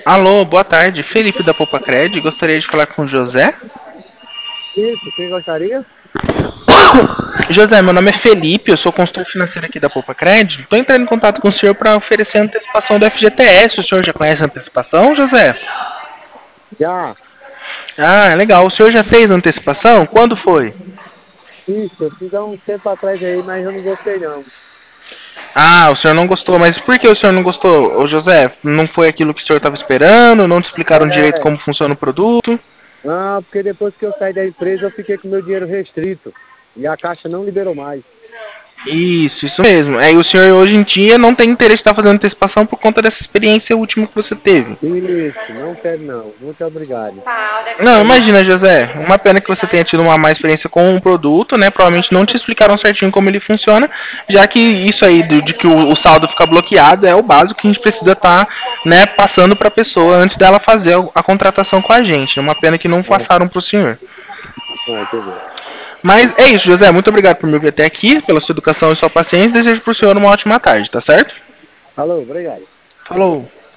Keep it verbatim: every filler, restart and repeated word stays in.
Alô, boa tarde. Felipe da Poupa Cred. Gostaria de falar com o José. Isso, quem gostaria? José, meu nome é Felipe, eu sou consultor financeiro aqui da Poupa Cred. Estou entrando em contato com o senhor para oferecer a antecipação do F G T S. O senhor já conhece a antecipação, José? Já. Ah, legal. O senhor já fez a antecipação? Quando foi? Isso, eu fiz há um tempo atrás aí, mas eu não gostei não. Ah, o senhor não gostou. Mas por que o senhor não gostou? Ô, José, não foi aquilo que o senhor estava esperando? Não te explicaram direito É, como funciona o produto? não, porque depois que eu saí da empresa eu fiquei com meu dinheiro restrito. E a Caixa não liberou mais. Isso, isso mesmo. Aí o senhor hoje em dia não tem interesse em estar fazendo antecipação por conta dessa experiência última que você teve. Isso, não quero não. Muito obrigado. Não, Aí, imagina, José. Uma pena que você tenha tido uma má experiência com o produto, né? Provavelmente não te explicaram certinho como ele funciona, já que isso aí de, de que o, o saldo fica bloqueado é o básico que a gente precisa estar, né, passando para a pessoa antes dela fazer a, a contratação com a gente. É uma pena que não é, passaram para o senhor. ah, entendeu. Mas é isso, José. Muito obrigado por me ouvir até aqui, pela sua educação e sua paciência. Desejo para o senhor uma ótima tarde, tá certo? Alô, obrigado. Falou.